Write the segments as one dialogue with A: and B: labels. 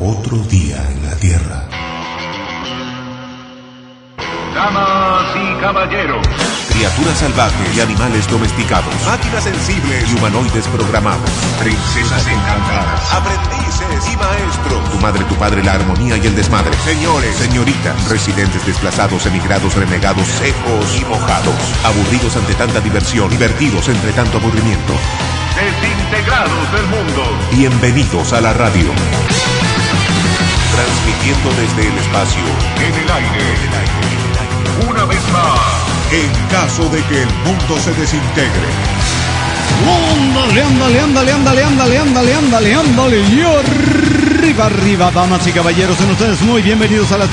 A: Otro día en la Tierra.
B: Damas y caballeros,
A: Criaturas salvajes y animales domesticados, máquinas sensibles y humanoides programados,
B: princesas encantadas,
A: aprendices y maestros, tu madre, tu padre, la armonía y el desmadre, señores, señoritas, residentes desplazados, emigrados, renegados, secos y mojados, aburridos ante tanta diversión, divertidos entre tanto aburrimiento,
B: desintegrados del mundo.
A: bienvenidos a la radio. Transmitiendo desde el espacio,
B: En el aire, una vez más,
A: en caso de que el mundo se desintegre.
C: Ándale. Y arriba, damas y caballeros, sean ustedes muy bienvenidos a la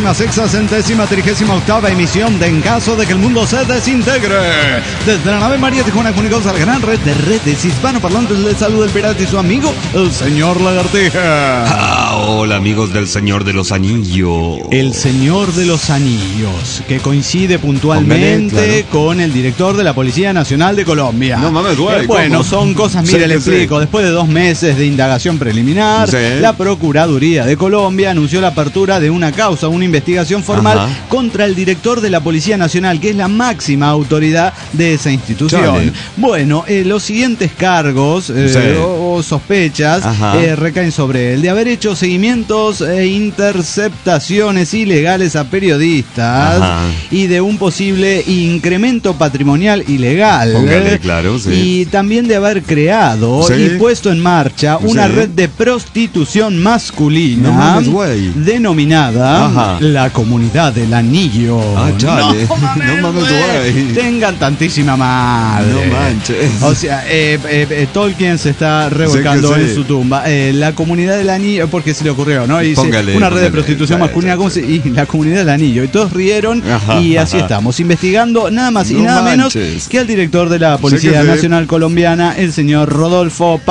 C: 3638ª emisión de En caso de que el mundo se desintegre. Desde la nave María Tijuana, comunicados a la gran red de redes hispanoparlantes, les saluda el pirata y su amigo, el señor Lagartija.
D: Hola amigos del Señor de los Anillos.
C: El Señor de los Anillos, que coincide puntualmente
D: Póngale, claro,
C: con el director de la Policía Nacional de Colombia.
D: No mames, güey.
C: Bueno,
D: ¿cómo?
C: son cosas, mire,
D: Sí,
C: le
D: sí.
C: explico. Después de 2 meses de indagación preliminar,
D: Sí.
C: la Procuraduría de Colombia anunció la apertura de una causa, una investigación formal contra el director de la Policía Nacional, que es la máxima autoridad de esa institución.
D: Chale.
C: Bueno, los siguientes cargos o sospechas recaen sobre él de haber hecho seguimientos e interceptaciones ilegales a periodistas y de un posible incremento patrimonial ilegal.
D: Póngale, claro, sí.
C: Y también de haber creado y puesto en marcha una red de prostitución masculina
D: No mames, güey.
C: denominada la Comunidad del Anillo.
D: Ah, chale. No mames, güey.
C: Tengan tantísima madre.
D: No manches.
C: O sea, Tolkien se está revolcando
D: Sí.
C: en su tumba. La Comunidad del Anillo, porque se le ocurrió, ¿no? Y dice, una red de prostitución masculina, ¿cómo se? Y la Comunidad del Anillo. Y todos rieron y así estamos, investigando nada más y nada menos que al director de la Policía Nacional Colombiana, el señor Rodolfo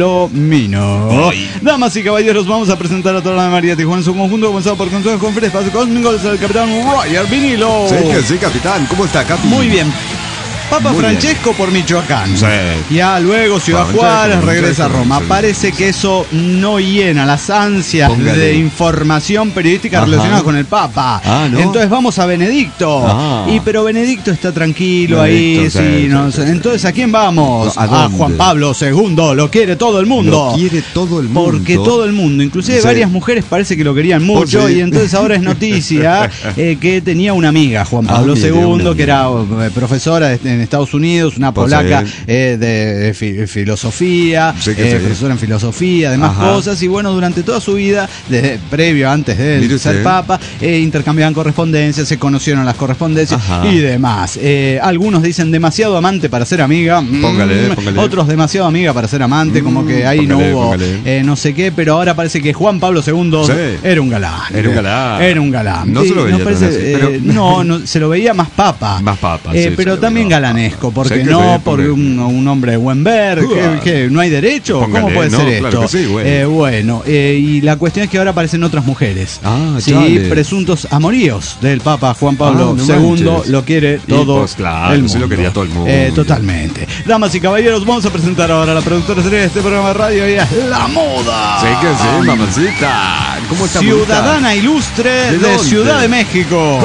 C: Palomino. Damas y caballeros, vamos a presentar a toda la María Tijuana en su conjunto, comenzado por Consejo con Espacio Cósmico, es el capitán Roger Vinilo.
D: Sí, capitán. ¿Cómo está, Capi?
C: Muy bien. Papa
D: Muy
C: Francesco por Michoacán.
D: Sí.
C: Ya luego Ciudad
D: Francesco,
C: Juárez, regresa a Roma.
D: sí.
C: Parece que eso no llena las ansias
D: Póngale.
C: de información periodística relacionada con el Papa.
D: ¿no?
C: Entonces vamos a Benedicto. Pero Benedicto está tranquilo ahí. Entonces, ¿a quién vamos?
D: ¿A dónde?
C: Juan Pablo II. Lo quiere todo el mundo.
D: Lo quiere todo el mundo.
C: Porque todo el mundo, inclusive varias mujeres parece que lo querían mucho. Y entonces ahora es noticia que tenía una amiga, Juan Pablo II, que era profesora en Estados Unidos, una polaca de filosofía, profesora en filosofía, demás cosas. Y bueno, durante toda su vida, previo antes de ser papa, intercambiaban correspondencias, se conocieron las correspondencias y demás. Algunos dicen demasiado amante para ser amiga.
D: Póngale.
C: Otros demasiado amiga para ser amante, como que ahí no hubo no sé qué, pero ahora parece que Juan Pablo II era un galán.
D: Era un galán. No se lo veía
C: parece,
D: tan así, pero...
C: no, se lo veía más papa.
D: Más papa,
C: pero también galanesco, porque porque un hombre de buen ver, que no hay derecho.
D: Póngale,
C: ¿cómo puede ser esto?
D: Claro que sí,
C: bueno, y la cuestión es que ahora aparecen otras mujeres. Presuntos amoríos del Papa Juan Pablo II. Lo quiere todo
D: pues, claro,
C: el mundo.
D: Sí lo quería todo el mundo.
C: Totalmente. Damas y caballeros, vamos a presentar ahora a la productora serie de este programa de radio. Ella es La Moda.
D: Sí que sí, mamacita. ¿Cómo está?
C: Ciudadana ilustre de Ciudad de México.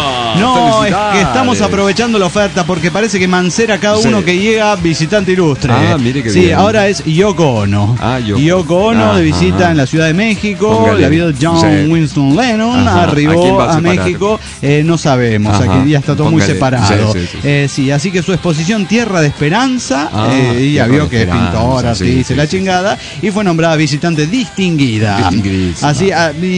C: No, es que estamos aprovechando la oferta porque parece que Mancera cada uno que llega visitante ilustre.
D: Mire que bien.
C: Ahora es Yoko Ono. Yoko Ono de visita en la Ciudad de México.
D: Póngale.
C: La vio John Winston Lennon. Arribó a México. No sabemos, aquí ya está todo muy separado. Sí, así que su exposición Tierra de Esperanza, ella vio que es pintora, dice la chingada, y fue nombrada visitante distinguida. Así,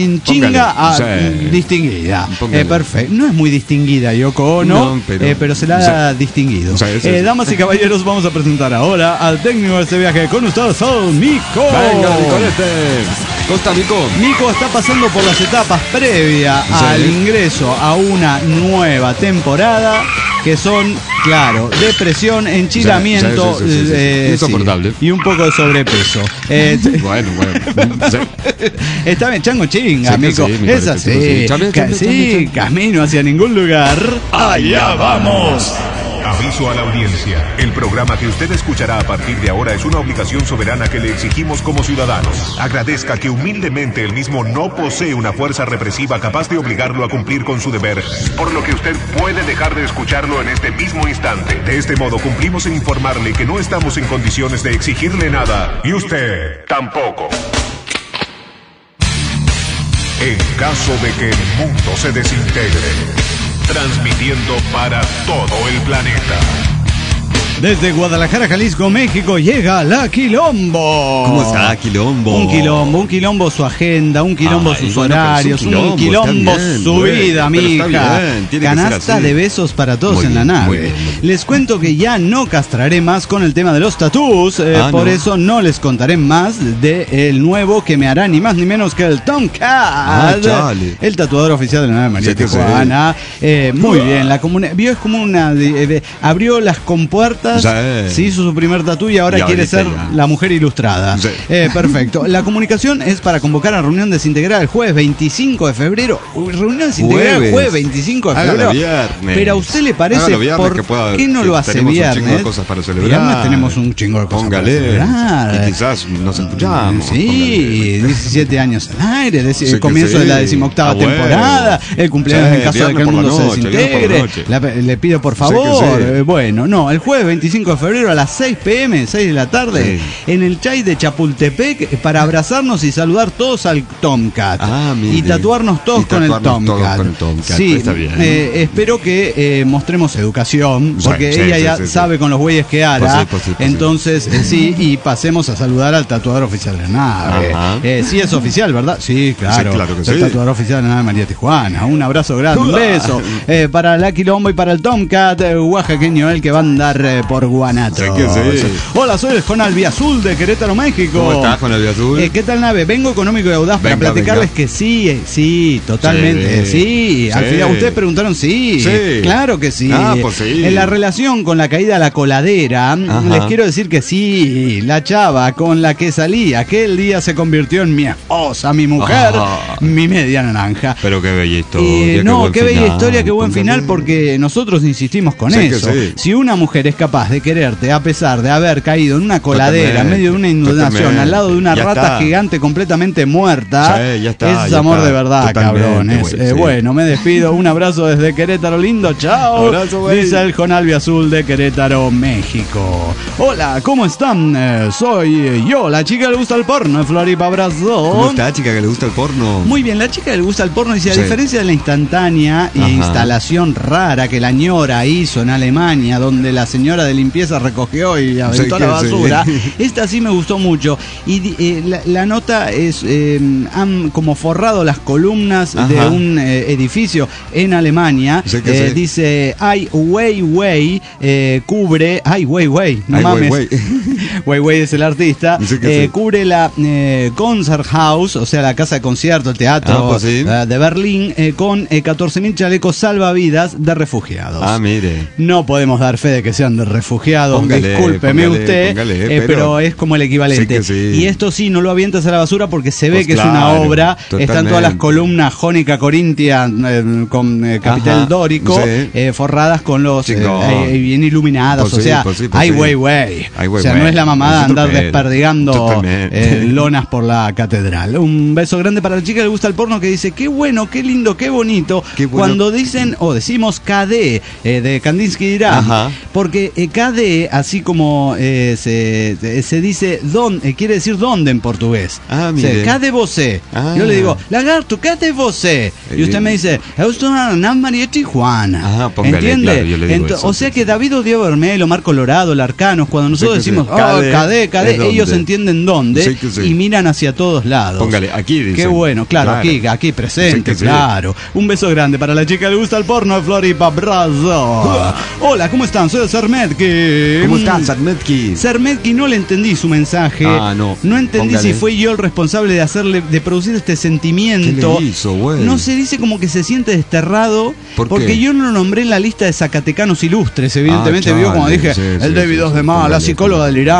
C: distinguida. Perfecto. No es muy distinguida Yoko Ono, pero se la ha distinguido. Damas y caballeros, vamos a presentar ahora al técnico de este viaje con ustedes, Mico.
D: Venga, Nicolete. ¿Cómo está, Mico?
C: Mico está pasando por las etapas previas al ingreso a una nueva temporada, que son, claro, depresión, enchilamiento,
D: insoportable,
C: y un poco de sobrepeso.
D: Bueno.
C: Está bien, chango chinga, Mico. Es así. Sí, camino hacia ningún lugar.
B: Allá vamos.
A: Aviso a la audiencia. El programa que usted escuchará a partir de ahora es una obligación soberana que le exigimos como ciudadanos. Agradezca que humildemente el mismo no posee una fuerza represiva capaz de obligarlo a cumplir con su deber, por lo que usted puede dejar de escucharlo en este mismo instante. De este modo cumplimos en informarle que no estamos en condiciones de exigirle nada, y usted tampoco. En caso de que el mundo se desintegre, transmitiendo para todo el planeta.
C: Desde Guadalajara, Jalisco, México, llega La Quilombo.
D: ¿Cómo está Quilombo?
C: Un quilombo su agenda, un quilombo sus horarios, un quilombo su vida, mija. Canasta de besos para todos en la nave. Les cuento que ya no castraré más con el tema de los tatús, por eso no les contaré más del nuevo que me hará ni más ni menos que el Tomcat, el tatuador oficial de la nave María Tijuana. Muy bien, la comunidad vio, es como una abrió las compuertas. Se hizo su primer tatú y ahora quiere ser la mujer ilustrada. Perfecto. La comunicación es para convocar a reunión desintegrada el jueves 25 de febrero. Reunión desintegrada el jueves 25 de febrero. Pero a usted le parece, ¿por qué no lo hace viernes?
D: Tenemos un chingo de cosas para celebrar.
C: Viernes tenemos un chingo de cosas para celebrar.
D: Y quizás nos escuchamos.
C: Sí, 17 años al aire, comienzo de la 18ª temporada, el cumpleaños en caso de que el mundo se desintegre. Le pido por favor. Bueno, no, el jueves 25 de febrero a las 6 p.m., 6 de la tarde, en el Chay de Chapultepec, para abrazarnos y saludar todos al Tomcat. Y tatuarnos todos con el Tomcat. Sí, está bien. Espero que mostremos educación, porque ella ya sabe con los güeyes que hará. Entonces, sí, y pasemos a saludar al tatuador oficial de la nave. Sí es oficial, ¿verdad? Sí, claro. El tatuador oficial de la nave María Tijuana. Un abrazo grande, un beso para la Quilombo y para el Tomcat oaxaqueño, el que va a andar por Guanatos. Hola, soy el Jonalvi Azul de Querétaro, México.
D: ¿Cómo estás, Jonalvi Azul?
C: ¿Qué tal, nave? Vengo económico y audaz para platicarles que sí, totalmente, sí. Al final ustedes preguntaron claro que sí.
D: Pues sí.
C: En la relación con la caída a la coladera, les quiero decir que sí, la chava con la que salí aquel día se convirtió en mi esposa, mi mujer, mi media naranja.
D: Pero qué bella historia.
C: Qué bella historia, qué buen final, porque nosotros insistimos con eso. Si una mujer es capaz de quererte a pesar de haber caído en una coladera en medio de una inundación al lado de una rata gigante completamente muerta, es amor de verdad, cabrones. Bueno, me despido, un abrazo desde Querétaro lindo, chao.
D: Abrazo,
C: dice el Jonalvi Azul de Querétaro, México. Hola, ¿cómo están? Soy yo, la chica que le gusta el porno, Floripa, abrazo.
D: ¿Cómo está, chica que le gusta el porno?
C: Muy bien, la chica que le gusta el porno dice, a diferencia de la instantánea instalación rara que la ñora hizo en Alemania, donde la señora de limpieza recogió y aventó la basura, esta sí me gustó mucho. Y la nota es, han como forrado las columnas de un edificio en Alemania. Dice, Ai Weiwei cubre, Ai Weiwei, no mames, Weiwei es el artista, cubre la Konzerthaus, o sea, la casa de concierto, el teatro de Berlín, con 14.000 chalecos salvavidas de refugiados.
D: Mire.
C: No podemos dar fe de que sean de refugiados, discúlpeme usted, pero es como el equivalente. Y esto sí, no lo avientas a la basura porque se ve que es una obra. Están todas las columnas jónica corintia con capitel dórico, forradas con los bien iluminadas, o sea, ay güey, o sea, no es la mamada andar desperdigando lonas por la catedral. Un beso grande para la chica que le gusta el porno, que dice, qué bueno, qué lindo, qué bonito, cuando dicen o decimos KD, de Kandinsky dirá, porque KD, así como se dice quiere decir dónde en portugués. KD você. Yo le digo, lagarto, KD você. Y usted me dice, eu estou na María Tijuana. ¿Entiende?
D: Claro,
C: o sea que David Odiego Bermelo, Mar Colorado, Larcanos, cuando nosotros decimos KD, ellos entienden dónde y miran hacia todos lados.
D: Póngale, aquí dicen.
C: Qué bueno, claro. Aquí presente, claro. Un beso grande para la chica que le gusta el porno, Floripa, brazo. Hola, ¿cómo están? Soy Sermetki.
D: ¿Cómo están, Sermetki?
C: Sermetki, no le entendí su mensaje. No entendí si fue yo el responsable de producir este sentimiento.
D: ¿Qué le hizo, güey?
C: No se dice como que se siente desterrado. Porque yo no lo nombré en la lista de zacatecanos ilustres. Evidentemente vio, como dije, el David Oz de Mala, la psicóloga delirante,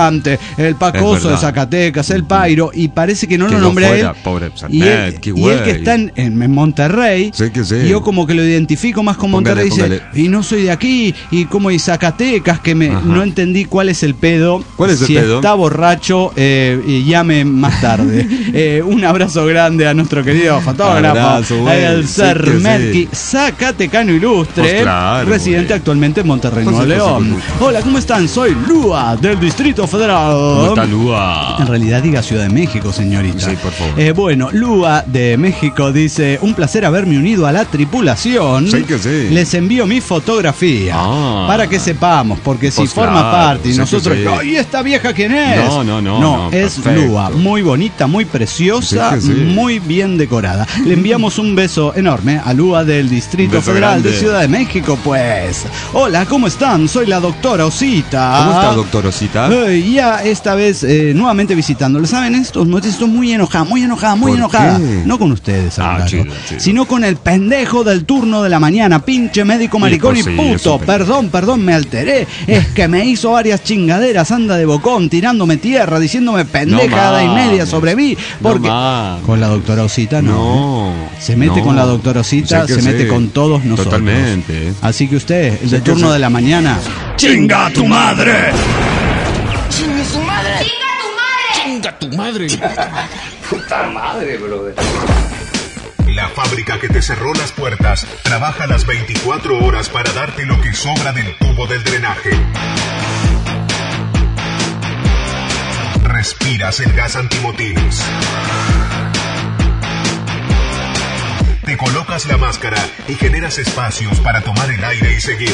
C: Escalante, el Pacoso de Zacatecas, el Pairo, y parece que no lo nombré a él.
D: Pobre
C: Y él que está en Monterrey, y yo como que lo identifico más con Monterrey, dice, y no soy de aquí, y como y Zacatecas, que no entendí cuál es el pedo.
D: ¿Cuál es el
C: si
D: pedo?
C: Está borracho, y llame más tarde. Un abrazo grande a nuestro querido fotógrafo, el Ser Metki, zacatecano ilustre,
D: pues claro,
C: residente actualmente en Monterrey, Nuevo León. Hola, ¿cómo están? Soy Lua, del Distrito Federal.
D: ¿Cómo está Lua?
C: En realidad diga Ciudad de México, señorita.
D: Sí, por favor.
C: Bueno, Lua de México dice, un placer haberme unido a la tripulación.
D: Sí que sí.
C: Les envío mi fotografía para que sepamos, porque si
D: pues
C: forma
D: claro,
C: parte y
D: sí
C: nosotros,
D: que sí.
C: ¿y esta vieja quién es?
D: No,
C: es
D: perfecto.
C: Lua, muy bonita, muy preciosa,
D: Sí que sí.
C: muy bien decorada. Le enviamos un beso enorme a Lua del Distrito Federal de Ciudad de México, pues. Hola, ¿cómo están? Soy la doctora Osita.
D: ¿Cómo está, doctor Osita?
C: Ya esta vez nuevamente visitándole. ¿Saben esto? Estoy muy enojada.
D: ¿Qué?
C: No con ustedes,
D: chido.
C: sino con el pendejo del turno de la mañana. Pinche médico maricón y puto. Perdón, me alteré. Es que me hizo varias chingaderas. Anda de bocón, tirándome tierra, diciéndome pendejada y media sobre mí. Porque con la doctora Osita no. Se mete con la doctora Osita, se mete con todos nosotros.
D: Totalmente.
C: Así que usted, el de turno de la mañana, ¡chinga a tu madre!
E: ¡Chinga su madre!
B: ¡Chinga tu madre!
E: ¡Puta madre, brother!
A: La fábrica que te cerró las puertas trabaja las 24 horas para darte lo que sobra del tubo del drenaje. Respiras el gas antimotines. Te colocas la máscara y generas espacios para tomar el aire y seguir.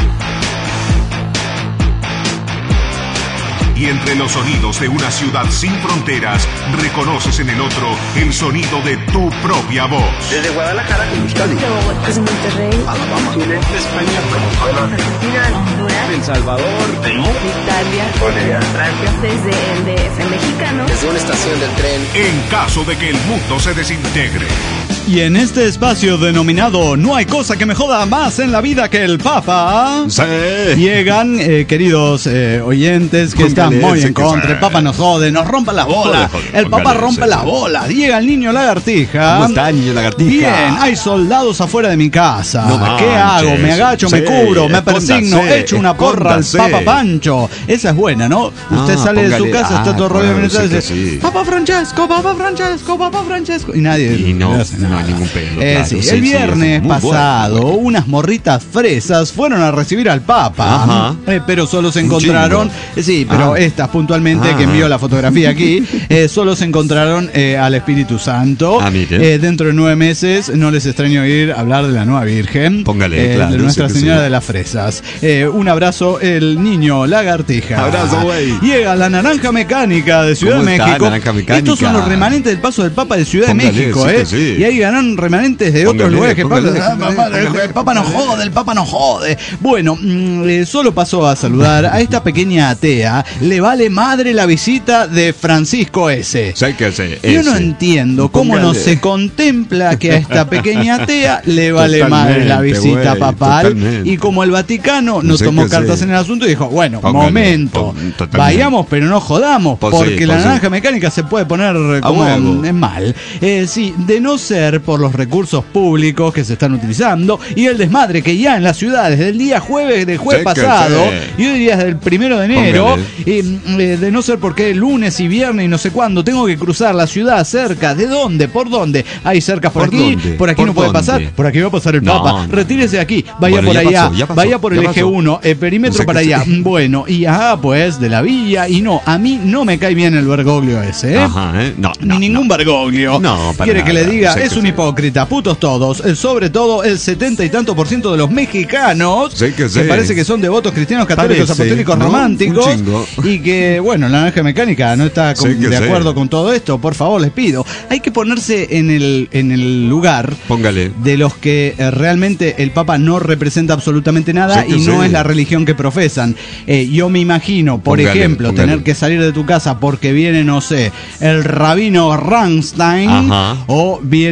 A: Y entre los sonidos de una ciudad sin fronteras, reconoces en el otro el sonido de tu propia voz.
E: Desde Guadalajara, Cali,
F: Desde Monterrey,
E: Alabama, Chile, España, Venezuela,
F: Argentina, Honduras,
E: El Salvador, Perú,
F: Italia,
E: Corea,
F: Francia, desde el DF mexicano.
E: desde una estación del tren.
A: En caso de que el mundo se desintegre.
C: Y en este espacio denominado No hay cosa que me joda más en la vida que el Papa,
D: Sí.
C: llegan, queridos oyentes que están muy en contra. El Papa nos jode, nos rompa las bolas. El Papa rompe las bolas. Llega el niño lagartija.
D: ¿Cómo está, niño lagartija?
C: Bien, hay soldados afuera de mi casa.
D: No
C: ¿Qué
D: manches.
C: hago? Me agacho, me
D: Sí,
C: cubro, me persigno,
D: escóndase,
C: echo una porra al
D: escóndase.
C: Papa Pancho. Esa es buena, ¿no? Usted sale de su casa, está todo rollo de
D: claro,
C: y dice,
D: sí.
C: Papa Francesco, Papa Francesco, Papa Francesco. Y nadie
D: Y no
C: le hace nada.
D: hay ningún pelo. Claro,
C: Sí,
D: sí,
C: el
D: sí,
C: viernes
D: muy
C: pasado,
D: bueno.
C: unas morritas fresas fueron a recibir al Papa,
D: Ajá.
C: pero solo se
D: Un
C: encontraron,
D: chingo.
C: sí, pero estas puntualmente, que envió la fotografía aquí, solo se encontraron al Espíritu Santo.
D: mire.
C: Dentro de 9 meses, no les extraño oír hablar de la nueva Virgen,
D: Póngale, claro,
C: de Nuestra
D: sí que
C: Señora
D: sí.
C: de las Fresas. Un abrazo, el niño lagartija.
D: Abrazo, güey.
C: Llega la naranja mecánica de Ciudad de
D: ¿Cómo está,
C: México.
D: naranja mecánica?
C: Estos son los remanentes del paso del Papa de Ciudad
D: Póngale,
C: de México,
D: sí que sí.
C: Y ahí ganan remanentes de otros
D: Póngale,
C: lugares que
D: póngale,
C: pasan.
D: póngale.
C: El Papa no jode. Bueno, solo pasó a saludar a esta pequeña atea. Le vale madre la visita de Francisco S.
D: Sí que sí,
C: Yo no
D: ese.
C: entiendo cómo no
D: Póngale.
C: se contempla que a esta pequeña atea le vale madre la
D: Totalmente,
C: visita
D: güey,
C: papal.
D: totalmente.
C: Y como el Vaticano no
D: Sí
C: tomó
D: que
C: cartas
D: sí.
C: en el asunto, dijo, bueno,
D: Póngale,
C: momento,
D: totalmente.
C: vayamos pero no jodamos,
D: Pues sí,
C: porque la
D: pues sí.
C: naranja mecánica se puede poner como
D: huevo.
C: mal. Sí, de no ser por los recursos públicos que se están utilizando y el desmadre que ya en las ciudades del día jueves del jueves
D: Sí que
C: pasado
D: sí.
C: y hoy día es del 1 de enero,
D: Póngale.
C: de no ser porque lunes y viernes y no sé cuándo tengo que cruzar la ciudad cerca, ¿de dónde? ¿Por dónde? Hay cercas por
D: ¿Por
C: aquí,
D: dónde?
C: por aquí
D: ¿Por
C: no puede
D: dónde?
C: pasar, por aquí va a pasar el
D: No,
C: Papa,
D: no.
C: retírese de aquí, vaya
D: Bueno,
C: por
D: ya
C: allá,
D: pasó, ya pasó,
C: vaya por el
D: ya
C: eje
D: pasó.
C: 1, perímetro
D: Sé que
C: para
D: sí.
C: allá, bueno, y pues de la villa, y no, a mí no me cae bien el Bergoglio ese, ¿eh?
D: Ajá, No,
C: Ni ningún Bergoglio.
D: No, para
C: Quiere que
D: nada.
C: le diga,
D: Sé
C: es
D: que
C: un
D: sí.
C: hipócrita, putos todos, sobre todo el 70 y tanto % de los mexicanos,
D: Sé que sí.
C: parece que son devotos cristianos, católicos,
D: Parece,
C: apostólicos,
D: ¿no?
C: románticos,
D: Un chingo.
C: y que, bueno, la naranja mecánica no está
D: Sé que
C: de
D: sí.
C: acuerdo con todo esto, por favor, les pido. Hay que ponerse en el lugar
D: Póngale.
C: de los que realmente el Papa no representa absolutamente nada
D: Sí que
C: y no
D: sí.
C: es la religión que profesan. Yo me imagino, por
D: Póngale,
C: ejemplo,
D: póngale.
C: tener que salir de tu casa porque viene, no sé, el rabino Rammstein,
D: Ajá.
C: o viene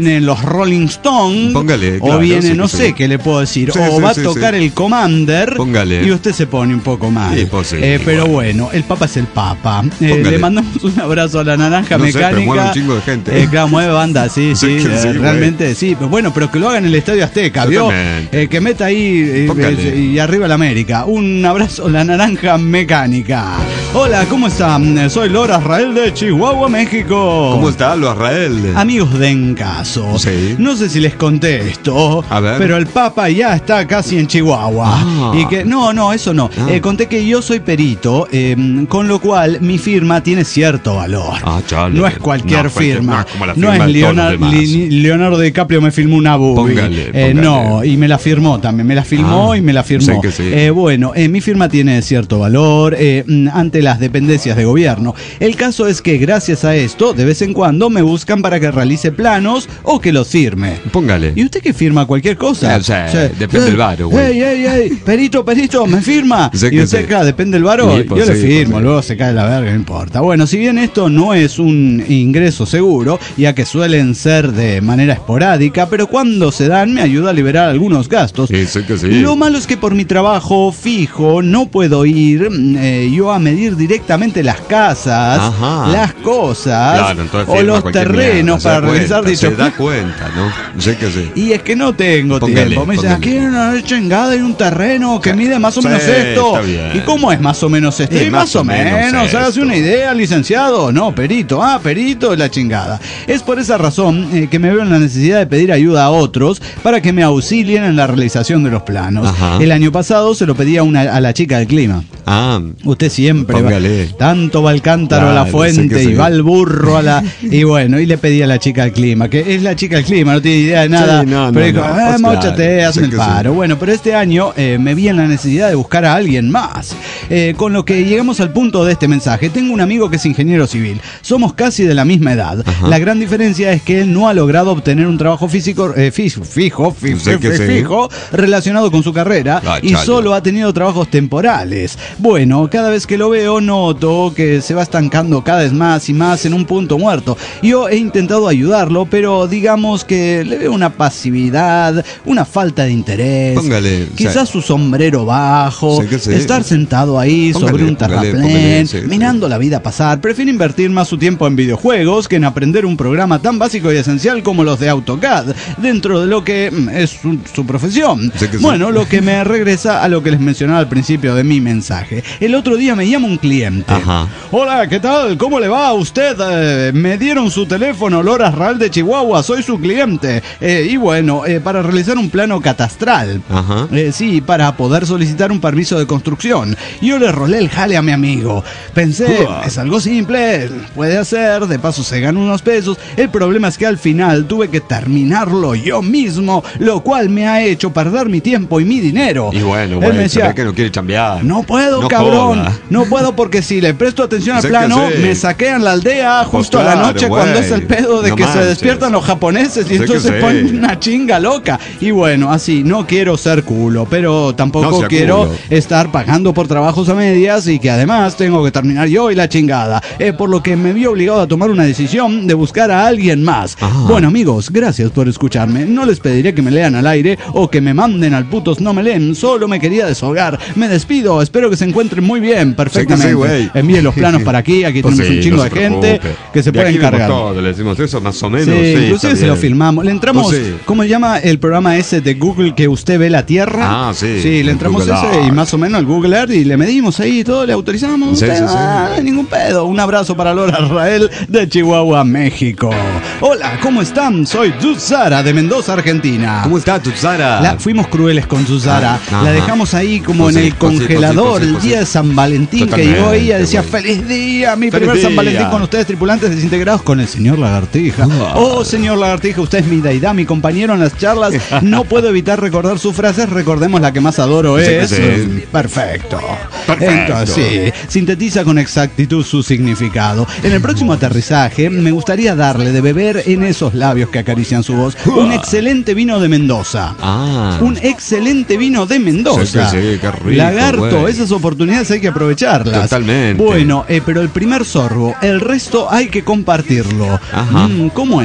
C: vienen los Rolling Stones,
D: Póngale,
C: o
D: claro,
C: viene,
D: sí,
C: no
D: sí.
C: sé qué le puedo decir,
D: Sí,
C: o
D: sí,
C: va a
D: sí,
C: tocar
D: sí.
C: el Commander,
D: Póngale.
C: y usted se pone un poco mal.
D: Sí, pues sí,
C: pero
D: igual.
C: bueno, el Papa es el Papa.
D: Póngale.
C: Le mandamos un abrazo a la Naranja
D: No sé, pero
C: Mecánica.
D: mueve un chingo de gente.
C: Claro, mueve banda, sí,
D: Sí,
C: sí,
D: que sí,
C: realmente sí. Pero bueno, pero que lo haga en el Estadio Azteca, ¿vio?
D: Totalmente.
C: Que meta ahí
D: Póngale.
C: y arriba la América. Un abrazo a la Naranja Mecánica. Hola, ¿cómo están? Soy Lora Israel de Chihuahua, México.
D: ¿Cómo está, lo Israel?
C: Amigos de Encaso,
D: Sí.
C: no sé si les conté esto,
D: A ver.
C: pero el Papa ya está casi en Chihuahua.
D: Ah.
C: Y que no, eso no.
D: Ah.
C: Conté que yo soy perito, con lo cual mi firma tiene cierto valor.
D: Ah, chale.
C: No es cualquier
D: No,
C: firma.
D: no es como la
C: No
D: firma
C: es
D: de todos
C: Leonardo,
D: los demás.
C: Leonardo DiCaprio me filmó una boobie.
D: Póngale.
C: No, y me la firmó también. Me la filmó
D: Ah,
C: y me la firmó.
D: sé que sí.
C: Bueno, mi firma tiene cierto valor ante las dependencias de gobierno. El caso es que gracias a esto, de vez en cuando me buscan para que realice planos o que los firme.
D: Póngale.
C: ¿Y usted que firma cualquier cosa?
D: O sea, depende del varo, güey.
C: Ey, perito, me firma.
D: Sé
C: Y
D: que
C: usted,
D: sí.
C: claro, depende del varo,
D: Sí, pues
C: yo le
D: sí,
C: firmo,
D: pues sí.
C: luego se cae la verga, no importa. Bueno, si bien esto no es un ingreso seguro, ya que suelen ser de manera esporádica, pero cuando se dan me ayuda a liberar algunos gastos.
D: Sí, sé que sí.
C: Lo malo es que por mi trabajo fijo no puedo ir yo a medir directamente las casas,
D: Ajá.
C: las cosas
D: Claro, entonces
C: o
D: firma
C: los
D: cualquier
C: terrenos
D: mierda, se
C: para
D: da
C: realizar
D: cuenta,
C: dicho.
D: Se da cuenta, ¿no? Sé que sí.
C: Y es que no tengo
D: Póngale,
C: tiempo. Me dicen,
D: póngale.
C: aquí hay una chingada y un terreno que mide más o
D: Sí,
C: menos esto.
D: está bien.
C: ¿Y cómo es más o menos esto?
D: Sí,
C: Y más o menos, hágase
D: esto.
C: una idea, licenciado. No, perito. Ah, perito, la chingada. Es por esa razón que me veo en la necesidad de pedir ayuda a otros para que me auxilien en la realización de los planos.
D: Ajá.
C: El año pasado se lo pedí a la chica del clima.
D: Ah,
C: Usted siempre va,
D: Póngale.
C: tanto va al cántaro a la
D: Claro, sé
C: fuente
D: que
C: y
D: sí.
C: va al burro a la... Y bueno, y le pedí a la chica del clima, que es la chica del clima, no tiene idea de nada.
D: Sí, no,
C: pero
D: no,
C: dijo,
D: no, pues
C: móchate,
D: claro,
C: hazme
D: sé
C: el
D: que
C: paro.
D: sí.
C: Bueno, pero este año me vi en la necesidad de buscar a alguien más. Con lo que llegamos al punto de este mensaje. Tengo un amigo que es ingeniero civil. Somos casi de la misma edad.
D: Ajá.
C: La gran diferencia es que él no ha logrado obtener un trabajo físico fijo
D: Sé que sí.
C: relacionado con su carrera
D: Ah,
C: y
D: chale.
C: solo ha tenido trabajos temporales. Bueno, cada vez que lo veo noto que se va estancando cada vez más y más en un punto muerto. Yo he intentado ayudarlo, pero digamos que le veo una pasividad, una falta de interés.
D: Póngale,
C: Quizás
D: o sea,
C: su sombrero bajo,
D: sé que sí.
C: estar sentado ahí
D: Póngale,
C: sobre un
D: póngale,
C: terraplén,
D: sí, sí.
C: mirando la vida pasar. Prefiere invertir más su tiempo en videojuegos que en aprender un programa tan básico y esencial como los de AutoCAD, dentro de lo que es su profesión.
D: Sé que sí.
C: Bueno, lo que me regresa a lo que les mencionaba al principio de mi mensaje. El otro día me llama un cliente.
D: Ajá.
C: Hola, ¿qué tal? ¿Cómo le va a usted? Me dieron su teléfono, Lora Real de Chihuahua, soy su cliente. Y bueno, para realizar un plano catastral.
D: Ajá.
C: Sí, para poder solicitar un permiso de construcción. Yo le rolé el jale a mi amigo. Pensé, es algo simple, puede hacer, de paso se gana unos pesos. El problema es que al final tuve que terminarlo yo mismo, lo cual me ha hecho perder mi tiempo y mi dinero.
D: Y bueno,
C: Él
D: güey,
C: me
D: se
C: decía,
D: ve que no quiere chambear.
C: no puedo,
D: No
C: cabrón.
D: joda.
C: No puedo porque si le presto atención al
D: Sé que
C: plano,
D: sí.
C: me saquean la aldea justo a la
D: claro,
C: noche
D: güey.
C: cuando es el pedo de
D: No
C: que se
D: manches.
C: despiertan los japoneses y
D: Sé que
C: entonces
D: sí.
C: ponen una chinga loca. Y bueno, así, no quiero ser culo, pero tampoco
D: No sea
C: quiero
D: culo.
C: estar pagando por trabajos a medias y que además tengo que terminar yo y la chingada. Por lo que me vi obligado a tomar una decisión de buscar a alguien más.
D: Ajá.
C: Bueno, amigos, gracias por escucharme. No les pediré que me lean al aire o que me manden al putos no me leen. Solo me quería desahogar. Me despido. Espero que se encuentren muy bien. Perfectamente.
D: Sí, güey.
C: Envíen los planos para aquí. Aquí
D: Pues
C: tenemos
D: sí,
C: un chingo
D: no
C: de
D: se
C: gente
D: preocupe.
C: que se
D: De
C: pueden
D: aquí vemos
C: cargar.
D: todo, le decimos eso más o menos.
C: Sí,
D: Sí,
C: inclusive
D: está
C: se lo
D: bien.
C: filmamos. Le entramos,
D: Pues sí.
C: ¿cómo se llama el programa ese de Google que usted ve la Tierra?
D: Ah, sí.
C: Sí, le entramos
D: Google
C: ese y
D: Earth.
C: más o menos el Google Earth y le medimos ahí y todo, le autorizamos.
D: Sí,
C: Usted,
D: sí, sí.
C: no hay ningún pedo. Un abrazo para Lora Rael de Chihuahua, México. Hola, ¿cómo están? Soy Zuzara de Mendoza, Argentina.
D: ¿Cómo está tu Sara?
C: Fuimos crueles con Zuzara.
D: Ah,
C: La
D: ajá.
C: dejamos ahí como
D: Pues
C: en
D: sí,
C: el
D: pues sí,
C: congelador
D: pues sí,
C: el
D: pues sí.
C: día de San Valentín.
D: Totalmente,
C: que llegó ella, decía
D: güey.
C: feliz día, mi
D: Feliz
C: primer San
D: día.
C: Valentín con ustedes, tripulantes desintegrados, con el señor Lagartija. Oh, señor Lagartija, usted es mi deidad, mi compañero en las charlas. No puedo evitar recordar sus frases. Recordemos la que más adoro
D: Sí,
C: es.
D: sí.
C: Perfecto.
D: Perfecto.
C: Entonces, sí, sintetiza con exactitud su significado. En el próximo aterrizaje, me gustaría darle de beber en esos labios que acarician su voz un excelente vino de Mendoza.
D: Ah.
C: Un excelente vino de Mendoza.
D: Sí, sí, qué rico,
C: Lagarto,
D: güey.
C: esas oportunidades hay que aprovecharlas.
D: Totalmente.
C: Bueno, pero el primer sorbo, el resto hay que compartirlo.
D: Ajá.
C: ¿Cómo es esto?
D: ¿Cómo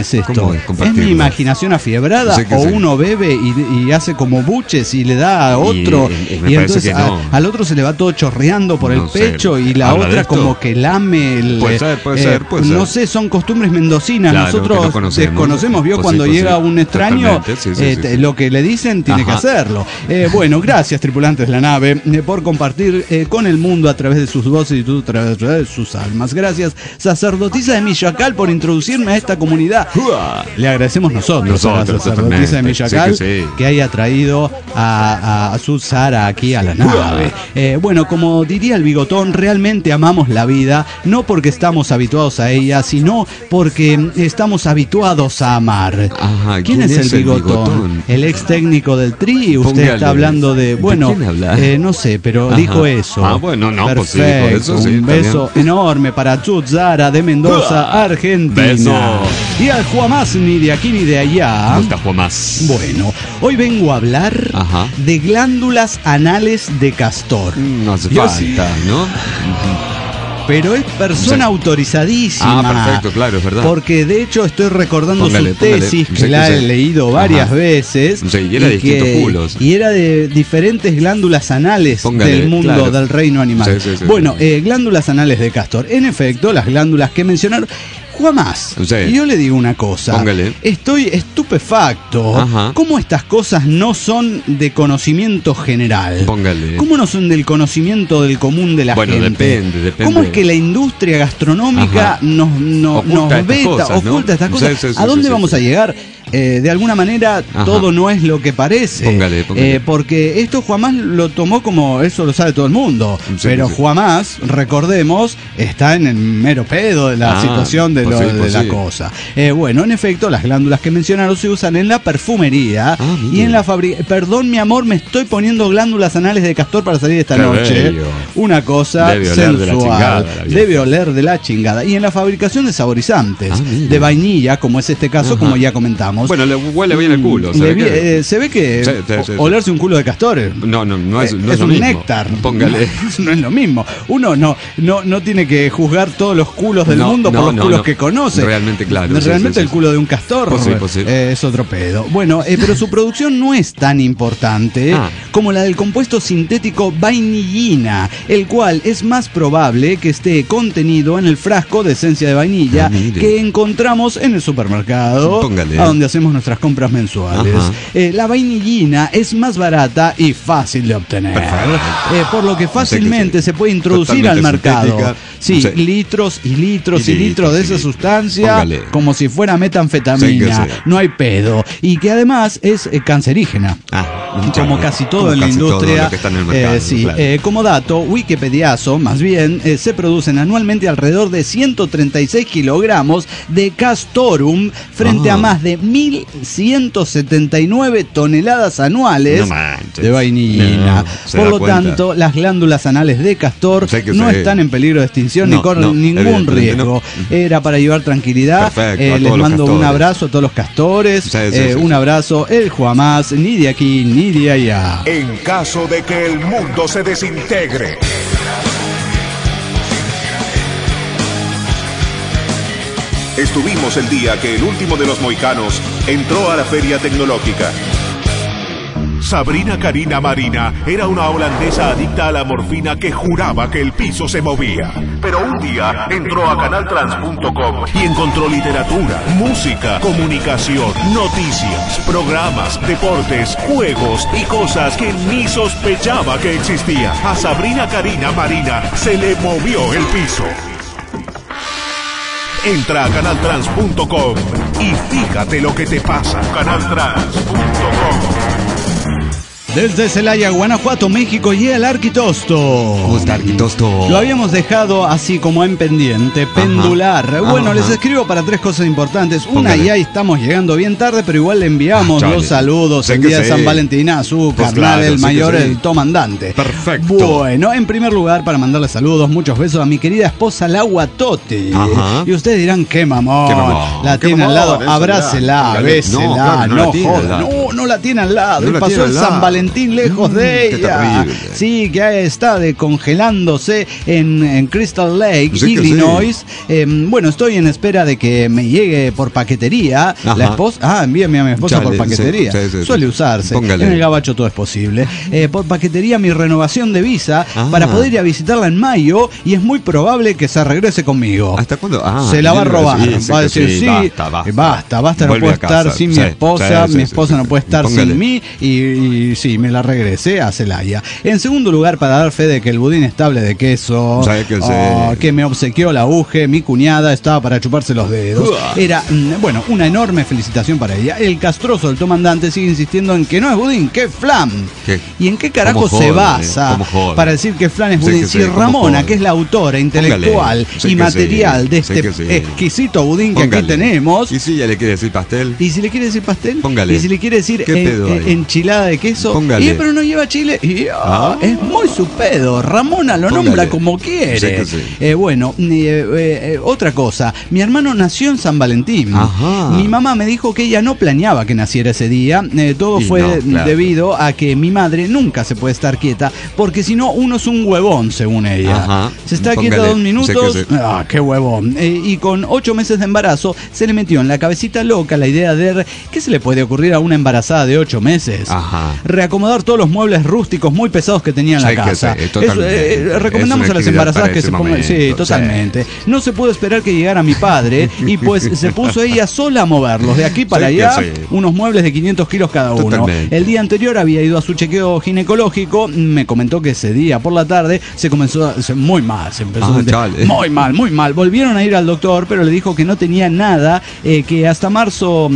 D: No, es
C: ¿Es
D: compartirlo.
C: mi imaginación afiebrada
D: Sí que
C: o
D: sí.
C: uno bebe y hace como buches y le da a otro
D: Y me
C: y
D: parece
C: entonces
D: que no.
C: al otro se le va todo chorreando por
D: No
C: el
D: sé.
C: pecho y la
D: ¿Habla de
C: otra
D: esto?
C: como que lame el,
D: Puede ser, puede ser.
C: no sé, son costumbres mendocinas.
D: Claro,
C: Nosotros
D: que no conocemos.
C: desconocemos. Vio
D: Pues
C: cuando
D: sí, pues
C: llega
D: sí.
C: un extraño,
D: Totalmente. Sí, sí.
C: lo que le dicen tiene que
D: Ajá.
C: hacerlo. Bueno, gracias tripulantes de la nave por compartir con el mundo a través de sus voces y a través de sus almas. Gracias sacerdotisa de Millacal por introducirme a esta comunidad. Le agradecemos nosotros a la sacerdotisa de
D: totalmente.
C: Millacal
D: Sí que sí.
C: que haya traído a su Sara aquí a la nave. Bueno, como diría el bigotón, realmente amamos la vida, no porque estamos habituados a ella, sino porque estamos habituados a amar.
D: Ajá,
C: ¿Quién es el bigotón? El ex técnico del Tri. Usted
D: Póngale.
C: está hablando de... Bueno,
D: quién habla?
C: no sé, pero
D: Ajá.
C: dijo eso.
D: Ah, bueno, no, pues sí,
C: perfecto.
D: por eso sí,
C: Un
D: está
C: beso enorme para Chut Zara de Mendoza, Argentina.
D: Beso.
C: Y al Juamás, ni de aquí ni de allá.
D: No está Juamás.
C: Bueno, hoy vengo a hablar
D: Ajá.
C: de glándulas anales de castor.
D: No hace
C: Yo
D: falta, ¿no?
C: Pero es persona
D: Sí.
C: autorizadísima.
D: Ah, perfecto, claro, es verdad.
C: Porque de hecho estoy recordando
D: Póngale,
C: su tesis,
D: póngale.
C: que
D: Sí,
C: la
D: sí,
C: he
D: sí.
C: leído varias
D: Ajá.
C: veces.
D: Sí, y era de distintos culos.
C: Y era de diferentes glándulas anales
D: Póngale,
C: del mundo
D: claro.
C: del reino animal.
D: Sí, sí, sí,
C: bueno,
D: sí.
C: glándulas anales de castor. En efecto, las glándulas que mencionaron. Juamás,
D: Sí.
C: y yo le digo una cosa.
D: Póngale.
C: Estoy estupefacto.
D: Ajá.
C: ¿Cómo estas cosas no son de conocimiento general?
D: Póngale.
C: ¿Cómo no son del conocimiento del común de la
D: Bueno,
C: gente?
D: depende.
C: ¿Cómo es que la industria gastronómica
D: Ajá.
C: nos
D: Oculta estas
C: veta,
D: cosas, ¿no?
C: oculta estas cosas?
D: Sí, sí, sí,
C: ¿A dónde
D: sí,
C: vamos
D: sí.
C: a llegar? De alguna manera
D: Ajá.
C: todo no es lo que parece.
D: Póngale.
C: Porque esto Juamás lo tomó como eso lo sabe todo el mundo.
D: Sí,
C: pero
D: sí.
C: Juamás, recordemos, está en el mero pedo de la situación de,
D: pues sí,
C: de
D: pues
C: la
D: sí.
C: cosa. Bueno, en efecto, las glándulas que mencionaron se usan en la perfumería
D: mire.
C: y en la fabricación. Perdón, mi amor, me estoy poniendo glándulas anales de castor para salir esta
D: Qué
C: noche.
D: bello.
C: Una cosa
D: Debe oler de la
C: sensual.
D: chingada, la vieja.
C: Debe oler de la chingada. Y en la fabricación de saborizantes,
D: mire.
C: de vainilla, como es este caso,
D: Ajá.
C: como ya comentamos.
D: Bueno, le huele bien el culo.
C: Le se ve que
D: Sí, sí, sí,
C: olerse un culo de castor
D: No es
C: es
D: lo
C: un
D: mismo.
C: néctar.
D: Póngale.
C: No es lo mismo. Uno no tiene que juzgar todos los culos del
D: No,
C: mundo por
D: no,
C: los
D: no,
C: culos
D: no.
C: que conoce.
D: Realmente, claro, sí,
C: Realmente
D: sí,
C: el
D: sí.
C: culo de un castor
D: Pues sí.
C: es otro pedo. Bueno, pero su producción no es tan importante
D: Ah.
C: como la del compuesto sintético vainillina, el cual es más probable que esté contenido en el frasco de esencia de vainilla
D: mire.
C: que encontramos en el supermercado,
D: Póngale.
C: a donde hacemos nuestras compras mensuales.
D: Ajá.
C: La vainillina es más barata y fácil de obtener, por lo que fácilmente
D: sí.
C: se puede introducir
D: Totalmente
C: al mercado.
D: sintética.
C: Sí,
D: Sí.
C: litros y litros
D: Y
C: y litros de esa
D: litros.
C: sustancia,
D: Póngale.
C: como si fuera metanfetamina.
D: Sí, que sí.
C: No hay pedo. Y que además es cancerígena. Como casi todo en la
D: casi todo
C: industria.
D: lo que está en el mercado,
C: Sí,
D: claro.
C: como dato, Wikipediazo, más bien, se producen anualmente alrededor de 136 kilogramos de castorum frente a más de 1.179 toneladas anuales
D: No manches.
C: de vainillina.
D: No, se
C: Por
D: da
C: lo
D: cuenta.
C: tanto, las glándulas anales de castor
D: Sé que
C: no
D: sé.
C: están en peligro de extinción
D: No,
C: ni corren
D: no,
C: ningún
D: evidentemente
C: riesgo.
D: no.
C: Era para llevar tranquilidad.
D: Perfecto, a
C: Les
D: todos los
C: mando un
D: castores.
C: abrazo a todos los castores.
D: Sí, sí, sí,
C: un
D: sí.
C: abrazo, el Juamás, ni de aquí ni de allá.
B: En caso de que el mundo se desintegre.
A: Estuvimos el día que el último de los mohicanos entró a la feria tecnológica.
B: Sabrina Karina Marina era una holandesa adicta a la morfina que juraba que el piso se movía. Pero un día entró a canaltrans.com y encontró literatura, música, comunicación, noticias, programas, deportes, juegos y cosas que ni sospechaba que existían. A Sabrina Karina Marina se le movió el piso. Entra a canaltrans.com y fíjate lo que te pasa. Canaltrans.com.
C: Desde Celaya, Guanajuato, México, y el Arquitosto.
D: ¿Cómo está, Arquitosto?
C: Lo habíamos dejado así como en pendiente, pendular. Bueno,
D: Ajá.
C: les escribo para tres cosas importantes. Una,
D: Póngale.
C: y ahí estamos llegando bien tarde, pero igual le enviamos
D: Chale.
C: los saludos
D: Sé
C: el
D: que
C: día de
D: sí.
C: San Valentín a su
D: Pues
C: carnal,
D: claro,
C: el
D: sí
C: mayor,
D: que sí.
C: el comandante.
D: Perfecto.
C: Bueno, en primer lugar, para mandarle saludos, muchos besos a mi querida esposa, la Guatote.
D: Ajá.
C: Y ustedes dirán, qué mamón.
D: Qué mamón,
C: La
D: qué
C: tiene al
D: mamón,
C: lado,
D: esa
C: abrácela,
D: ya.
C: bésela,
D: No, claro, no la tiene al
C: joda.
D: lado.
C: No la tiene al lado.
D: No
C: Y
D: la
C: pasó
D: tiene
C: el
D: al lado.
C: San Valentín Valentín lejos de
D: qué
C: ella.
D: terrible.
C: Sí, que está congelándose en Crystal Lake,
D: Sí que
C: Illinois. Bueno, estoy en espera de que me llegue por paquetería.
D: Ajá.
C: La esposa, envíame a mi esposa
D: Chale,
C: por paquetería.
D: sí.
C: Suele usarse.
D: Póngale.
C: En el gabacho todo es posible. Por paquetería mi renovación de visa para poder ir a visitarla en mayo, y es muy probable que se regrese conmigo.
D: ¿Hasta cuándo?
C: Se la va a
D: yo
C: robar.
D: sí,
C: Va a
D: sí,
C: decir, sí, basta, no
D: Vuelve
C: puedo
D: a casa.
C: estar sin mi
D: Sí,
C: esposa,
D: sí,
C: mi esposa
D: sí,
C: no
D: sí.
C: puede estar
D: Póngale.
C: sin mí, y sí, me la regresé a Celaya. En segundo lugar, para dar fe de que el budín estable de queso,
D: ¿Sabe qué
C: que me obsequió la Uge, mi cuñada, estaba para chuparse los dedos. Era, bueno, una enorme felicitación para ella. El castroso del comandante sigue insistiendo en que no es budín, que es flan.
D: ¿Qué?
C: ¿Y en qué carajo
D: ¿Cómo
C: se
D: jode?
C: basa
D: ¿Cómo jode?
C: para decir que flan es
D: Sí
C: budín?
D: que
C: Si
D: sí, ¿cómo
C: Ramona,
D: jode?
C: que es la autora intelectual
D: Póngale. Sí
C: y
D: que
C: material
D: sí,
C: de
D: sí
C: este
D: que sí.
C: exquisito budín que aquí
D: Póngale.
C: tenemos.
D: ¿Y si ella le quiere decir pastel?
C: Y si le quiere decir pastel,
D: Póngale.
C: y si le quiere decir
D: ¿Qué pedo hay?
C: enchilada de queso,
D: Póngale.
C: pero no lleva chile, es muy su pedo. Ramona lo
D: Póngale.
C: nombra como quiere.
D: Sí que sí.
C: Bueno, otra cosa, mi hermano nació en San Valentín.
D: Ajá.
C: Mi mamá me dijo que ella no planeaba que naciera ese día. Todo
D: Y
C: fue
D: no, claro.
C: debido a que mi madre nunca se puede estar quieta, porque si no uno es un huevón, según ella.
D: Ajá.
C: Se está
D: Póngale.
C: quieta 2 minutos,
D: Sí que sí.
C: qué huevón. Y con 8 meses de embarazo se le metió en la cabecita loca la idea de ¿qué se le puede ocurrir a una embarazada de 8 meses?
D: Ajá.
C: Reacomodar todos los muebles rústicos muy pesados que tenía en la
D: Sí que
C: casa.
D: sí, totalmente.
C: Recomendamos
D: Es
C: a
D: una
C: las
D: actividad
C: embarazadas
D: para
C: que
D: ese
C: se pongan.
D: momento,
C: Sí, totalmente. No se pudo esperar que llegara mi padre y pues se puso ella sola a moverlos de aquí para
D: Sí que
C: allá,
D: sí.
C: unos muebles de 500 kilos cada uno.
D: Totalmente.
C: El día anterior había ido a su chequeo ginecológico, me comentó que ese día por la tarde se comenzó muy mal, se empezó a sentir
D: chale.
C: muy mal. Volvieron a ir al doctor, pero le dijo que no tenía nada, que hasta marzo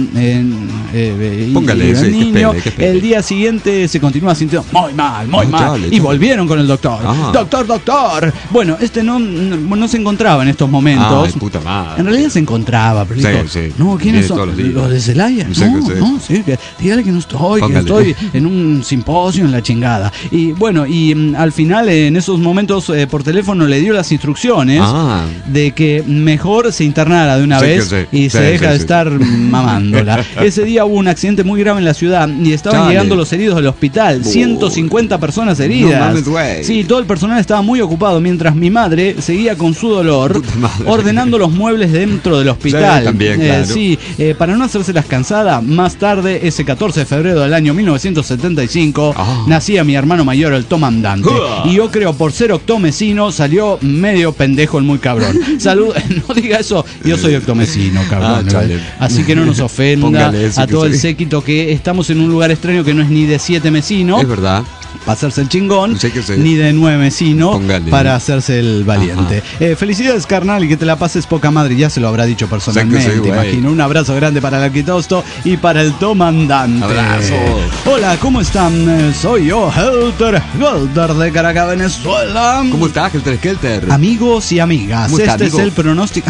D: Póngale,
C: iba
D: sí,
C: el
D: que
C: niño.
D: espere, que espere.
C: El día siguiente se continúa sintiendo muy mal.
D: Chale,
C: Y
D: chale.
C: volvieron con el doctor.
D: Ah.
C: Doctor. Bueno, no se encontraba en estos momentos.
D: Ay, puta madre.
C: En realidad se encontraba, pero
D: Sí,
C: dijo,
D: sí.
C: no, ¿quiénes
D: Viene
C: son?
D: todos los días.
C: ¿Los de Celaya?
D: Sí,
C: No,
D: que sí.
C: no, sí, dígale que no estoy, que
D: Póngale.
C: estoy en un simposio en la chingada. Y bueno, al final en esos momentos por teléfono le dio las instrucciones de que mejor se internara de una
D: Sí,
C: vez
D: que sí.
C: y se
D: Sí,
C: deja
D: sí,
C: de
D: sí.
C: estar mamándola. Ese día hubo un accidente muy grave en la ciudad y estaban
D: Chale.
C: llegando los heridos del hospital, 150 personas heridas.
D: No mames, güey.
C: Sí, todo el personal estaba muy ocupado mientras mi madre seguía con su dolor
D: Puta madre.
C: ordenando los muebles dentro del hospital.
D: Sí, también, claro.
C: Sí, para no hacérselas cansada, más tarde, ese 14 de febrero del año 1975, nacía mi hermano mayor, el comandante. Y yo creo, por ser octomecino, salió medio pendejo el muy cabrón. Salud, no diga eso, yo soy octomecino, cabrón.
D: chale.
C: Así que no nos ofenda
D: Póngale eso
C: a
D: que
C: todo el
D: sí.
C: séquito que estamos en un lugar extraño que no es ni de 7 mesinos.
D: Es verdad.
C: Para hacerse el chingón,
D: Sí que sí.
C: ni de 9 mesino
D: Póngale.
C: para hacerse el valiente. Felicidades, carnal, y que te la pases poca madre. Ya se lo habrá dicho personalmente,
D: Sí que sí, güey.
C: imagino. Un abrazo grande para el arquitosto y para el comandante.
D: Abrazo.
C: Hola, ¿cómo están? Soy yo, Helter de Caracas, Venezuela.
D: ¿Cómo estás, Helter Skelter?
C: Amigos y amigas,
D: ¿Cómo está,
C: este
D: amigo?
C: es el pronóstico.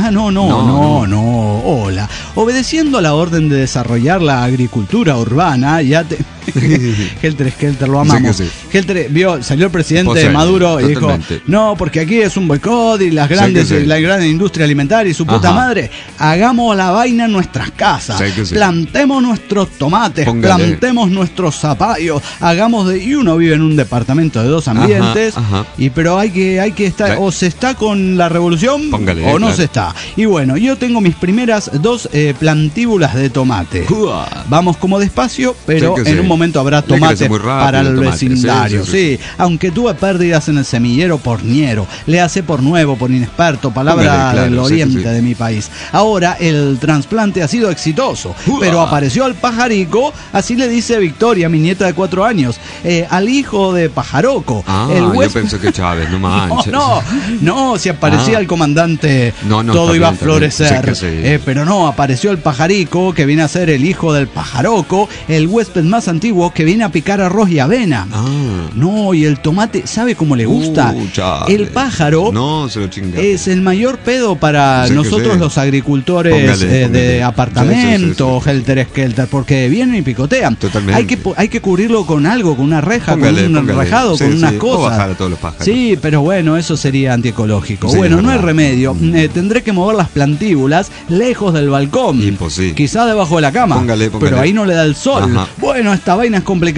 C: No. Hola. Obedeciendo a la orden de desarrollar la agricultura urbana, ya te. Helter Skelter, lo amamos.
D: Sí que sí.
C: Helter, salió el presidente
D: Pues sí,
C: Maduro y dijo:
D: totalmente.
C: no, porque aquí es un boicot y las grandes,
D: Sí que sí.
C: la gran industria alimentaria y su puta
D: Ajá.
C: madre. Hagamos la vaina en nuestras casas.
D: Sí que sí.
C: Plantemos nuestros tomates,
D: Póngale.
C: plantemos nuestros zapallos, hagamos de. Y uno vive en un departamento de 2 ambientes.
D: Ajá.
C: Pero hay que estar.
D: Sí.
C: O se está con la revolución
D: Póngale,
C: o no
D: claro.
C: se está. Y bueno, yo tengo mis primeras 2 plantíbulas de tomate.
D: Uah.
C: Vamos como despacio, pero
D: Sí que
C: en
D: sí.
C: un momento habrá
D: Le crece
C: tomate
D: muy rápido
C: para el
D: el tomate.
C: vecindario.
D: Sí,
C: Sí, aunque tuve pérdidas en el semillero por ñero, le hace por nuevo, por inexperto, palabra
D: Póngale, claro,
C: del
D: sí que
C: oriente
D: sí.
C: de mi país. Ahora el trasplante ha sido exitoso,
D: Uah.
C: pero apareció el pajarico, así le dice Victoria, mi nieta de 4 años, al hijo de Pajaroco. El
D: yo
C: huésped-
D: pensé que Chávez, no manches.
C: No, si aparecía el comandante,
D: No,
C: todo
D: está
C: iba a
D: bien, está bien.
C: florecer.
D: Sí que sí.
C: Pero no, apareció el pajarico, que viene a ser el hijo del pajaroco, el huésped más antiguo que viene a picar arroz y avena. No, y el tomate, ¿sabe cómo le gusta?
D: Chale.
C: El pájaro
D: No, se lo chinga.
C: es el mayor pedo para
D: Sí que
C: nosotros
D: sí.
C: los agricultores
D: Póngale,
C: de
D: póngale.
C: apartamento,
D: Sí, sí.
C: Helter Skelter, porque vienen y picotean.
D: Totalmente.
C: Hay que cubrirlo con algo, con una reja,
D: Póngale,
C: con un
D: póngale.
C: rajado,
D: Sí,
C: con
D: sí.
C: unas
D: O
C: cosas.
D: bajar a todos los pájaros.
C: Sí, pero bueno, eso sería antiecológico.
D: Sí,
C: bueno,
D: es
C: no hay
D: verdad.
C: remedio. Tendré que mover las plantíbulas lejos del balcón.
D: Imposible.
C: Quizá debajo de la cama.
D: Póngale.
C: Pero ahí no le da el sol.
D: Ajá.
C: Bueno, esta vaina es complicada.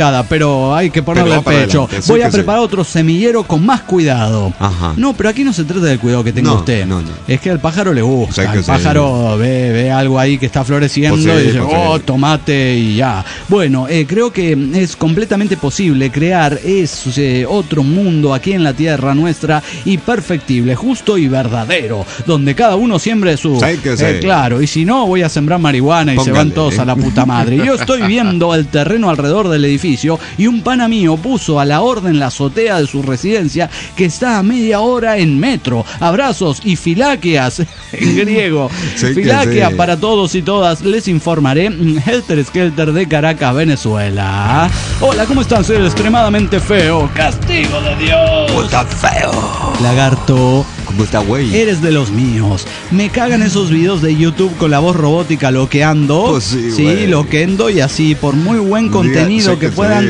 C: complicada, pero hay que ponerle el pecho. Voy a preparar otro semillero con más cuidado.
D: Ajá.
C: No, pero aquí no se trata del cuidado que tenga usted. No. Es que al pájaro le gusta. El pájaro ve algo ahí que está floreciendo y dice, tomate y ya. Bueno, creo que es completamente posible crear otro mundo aquí en la tierra nuestra y perfectible, justo y verdadero, donde cada uno siembre su... claro, y si no, voy a sembrar marihuana y se van todos a la puta madre. Yo estoy viendo el terreno alrededor del edificio y un pana mío puso a la orden la azotea de su residencia que está a media hora en metro. Abrazos y filaquias en griego. Filaquia para todos y todas. Les informaré. Helter Skelter de Caracas, Venezuela. Hola, ¿cómo están? Soy el extremadamente feo. ¡Castigo de Dios!
D: ¡Puta feo!
C: Lagarto.
D: ¿Cómo está, güey?
C: Eres de los míos. Me cagan esos videos de YouTube con la voz robótica loqueando.
D: Pues sí,
C: loquendo y así, por muy buen contenido que puedan.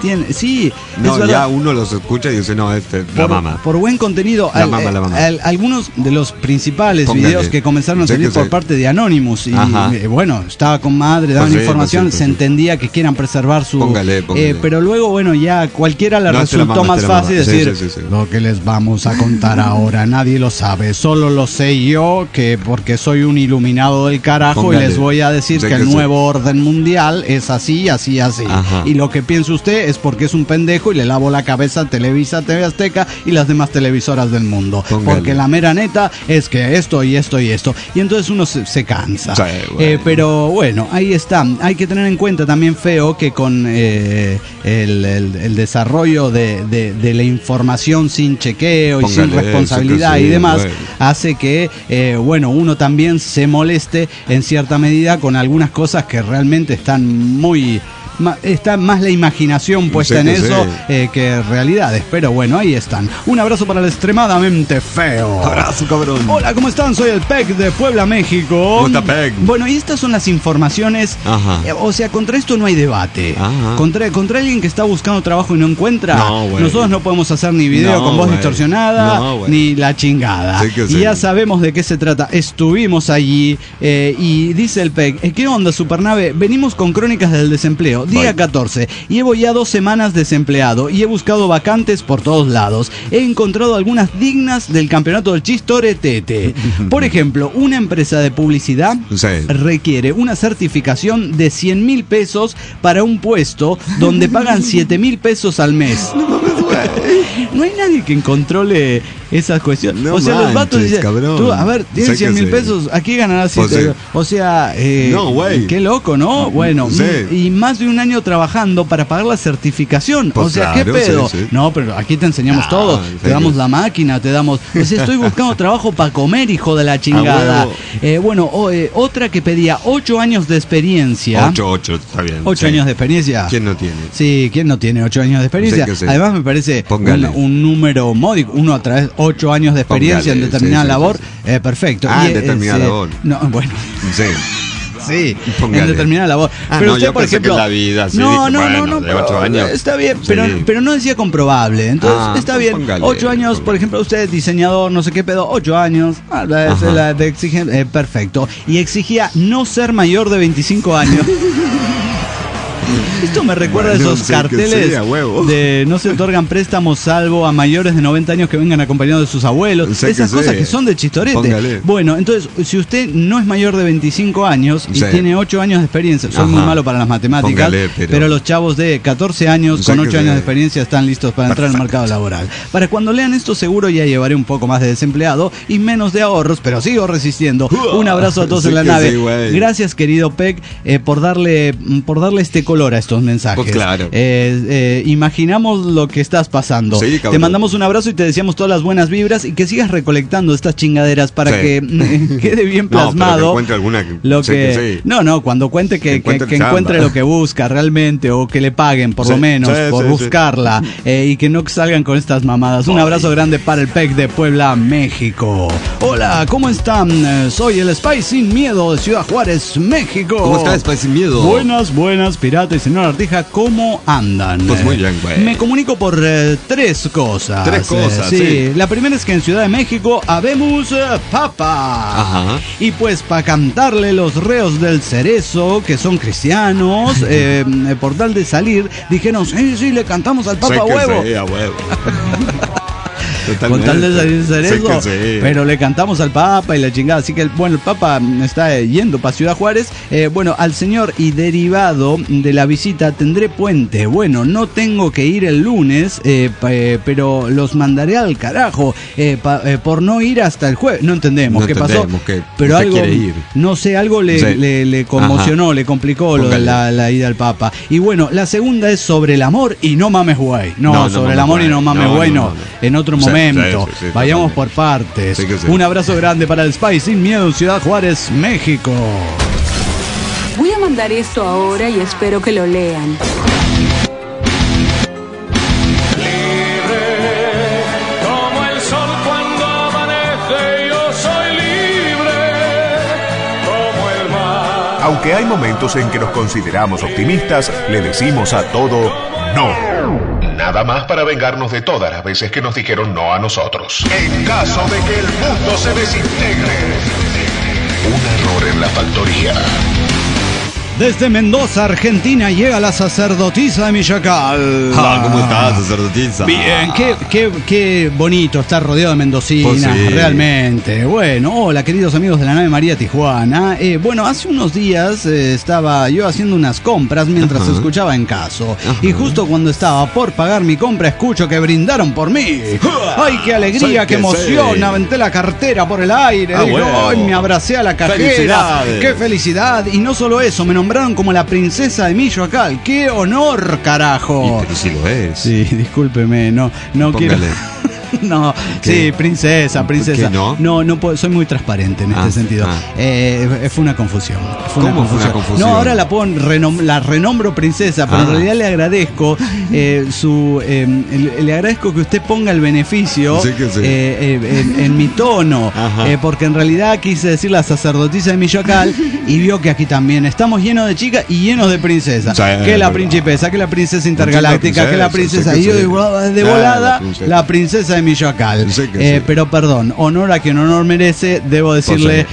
D: No, ya uno los escucha y dice, no, la mama.
C: Por buen contenido,
D: la mama.
C: Algunos de los principales videos que comenzaron a salir por parte de Anonymous. Y bueno, estaba con madre, daban información, se entendía que quieran preservar su.
D: Póngale.
C: Pero luego, bueno, ya cualquiera le resultó más fácil decir lo que les vamos a contar ahora. Nadie lo sabe, solo lo sé yo, que porque soy un iluminado del carajo y les voy a decir que el nuevo orden mundial es así. Y lo que piensa usted es porque es un pendejo y le lavo la cabeza a Televisa, TV Azteca y las demás televisoras del mundo. Porque la mera neta es que esto y esto y esto. Y entonces uno se cansa. Pero bueno, ahí está. Hay que tener en cuenta también, feo, que con el desarrollo de la información sin chequeo y sin responsabilidad y demás, hace que uno también se moleste en cierta medida con algunas cosas que realmente están muy... Está más la imaginación puesta en eso que realidades, pero bueno, ahí están. Un abrazo para el extremadamente feo.
D: Abrazo, cabrón.
C: Hola, ¿cómo están? Soy el Pec de Puebla, México.
D: ¿Cómo está, Pec?
C: Bueno, y estas son las informaciones. O sea, contra esto no hay debate. Contra alguien que está buscando trabajo y no encuentra, nosotros no podemos hacer ni video con voz distorsionada, ni la chingada. Y ya sabemos de qué se trata. Estuvimos allí y dice el Pec, ¿qué onda, Supernave? Venimos con crónicas del desempleo. Día 14. Llevo ya 2 semanas desempleado y he buscado vacantes por todos lados. He encontrado algunas dignas del campeonato del chistoretete. Por ejemplo, una empresa de publicidad requiere una certificación de 100,000 pesos para un puesto donde pagan 7,000 pesos al mes. No hay nadie que controle esas cuestiones.
D: No,
C: o sea, los vatos dicen, tú, a ver, tienes 100,000 pesos, aquí ganarás 7. O sea, qué loco, ¿no? Bueno, y más de un año trabajando para pagar la certificación. O sea, ¿qué pedo? No, pero aquí te enseñamos todo. Te damos la máquina, te damos... O sea, estoy buscando trabajo para comer, hijo de la chingada. Otra que pedía 8 años de experiencia.
D: 8, está bien.
C: 8 años de experiencia.
D: ¿Quién no tiene?
C: Sí, ¿quién no tiene 8 años de experiencia? Además, me parece un número módico. Uno a través de 8 años de experiencia en determinada labor. Perfecto.
D: En determinada labor.
C: No, bueno. Sí,
D: póngale.
C: En determinada labor.
D: Pero usted, por ejemplo, que la vida,
C: no,
D: de 8 años.
C: Está bien, pero no decía comprobable. Entonces, está bien.
D: Póngale,
C: 8 años, por ejemplo, usted diseñador, no sé qué pedo, 8 años. La de exigen, perfecto. Y exigía no ser mayor de 25 años. Esto me recuerda a esos carteles de no se otorgan préstamos salvo a mayores de 90 años que vengan acompañados de sus abuelos. Esas cosas que son de chistorete.
D: Póngale.
C: Bueno, entonces, si usted no es mayor de 25 años y tiene 8 años de experiencia, soy muy malo para las matemáticas, pero los chavos de 14 años con 8 años de experiencia están listos para entrar al mercado laboral. Para cuando lean esto, seguro ya llevaré un poco más de desempleado y menos de ahorros, pero sigo resistiendo. Un abrazo a todos en la nave. Gracias, querido Pec, por darle este color a estos mensajes.
D: Pues claro.
C: Imaginamos lo que estás pasando. Te mandamos un abrazo y te deseamos todas las buenas vibras y que sigas recolectando estas chingaderas para que quede bien plasmado. Cuando cuente que encuentre lo que busca realmente o que le paguen por lo menos por buscarla y que no salgan con estas mamadas. Un abrazo grande para el Pec de Puebla, México. Hola, ¿cómo están? Soy el Spy Sin Miedo de Ciudad Juárez, México.
D: ¿Cómo está el Spy Sin Miedo?
C: Buenas, pirata. Morato y señor Artija, ¿cómo andan?
D: Pues muy bien, güey.
C: Me comunico por tres cosas.
D: Tres cosas, sí.
C: La primera es que en Ciudad de México habemos papa.
D: Ajá.
C: Y pues para cantarle los reos del cerezo, que son cristianos, por tal de salir, dijeron, sí, le cantamos al papa, huevo.
D: Sí, a huevo.
C: Con tal de salir cerezo,
D: sí.
C: Pero le cantamos al Papa y la chingada. Así que, bueno, el Papa está yendo para Ciudad Juárez. Bueno, al señor y derivado de la visita tendré puente. Bueno, no tengo que ir el lunes, pero los mandaré al carajo por no ir hasta el jueves. No entendemos qué pasó. Pero algo, no sé, algo le conmocionó, ajá, le complicó lo de la ida al Papa. Y bueno, la segunda es sobre el amor y no mames güey. No, sobre el amor y no mames güey, no. En otro momento. Sí, vayamos por partes. Sí. Un abrazo grande para el Spy Sin Miedo, Ciudad Juárez, México.
G: Voy a mandar esto ahora y espero que lo lean.
H: Libre como el sol cuando amanece, yo soy libre como el mar.
B: Aunque hay momentos en que nos consideramos optimistas, le decimos a todo no. Nada más para vengarnos de todas las veces que nos dijeron no a nosotros. En caso de que el mundo se desintegre. Un error en la factoría.
C: Desde Mendoza, Argentina, llega la sacerdotisa de Millacal.
D: ¿Cómo estás, sacerdotisa?
C: Bien, qué bonito estar rodeado de mendocinas, pues sí, realmente. Bueno, hola, queridos amigos de la nave María Tijuana. Bueno, hace unos días estaba yo haciendo unas compras mientras escuchaba En Caso. Y justo cuando estaba por pagar mi compra, escucho que brindaron por mí. ¡Ay, qué alegría, qué emoción! Sí. Aventé la cartera por el aire. Bueno. ¡Ay, me abracé a la cajera! ¡Qué felicidad! Y no solo eso, me nombraron como la princesa de Michoacán. ¡Qué honor, carajo!
D: Pero si lo es.
C: Sí, discúlpeme, no quiero... No, ¿qué? Sí, princesa.
D: ¿Qué no?
C: No puedo, soy muy transparente en este sentido. Fue una confusión.
D: ¿Cómo fue una confusión?
C: No, ahora la renombro princesa, pero en realidad le agradezco le agradezco que usted ponga el beneficio en mi tono, porque en realidad quise decir la sacerdotisa de Michoacán y vio que aquí también estamos llenos de chicas y llenos de princesas. Sí, que la principesa, que la princesa intergaláctica, que la princesa. Y yo de volada, la princesa de Michoacán. Pero perdón, honor a quien honor merece, debo decirle,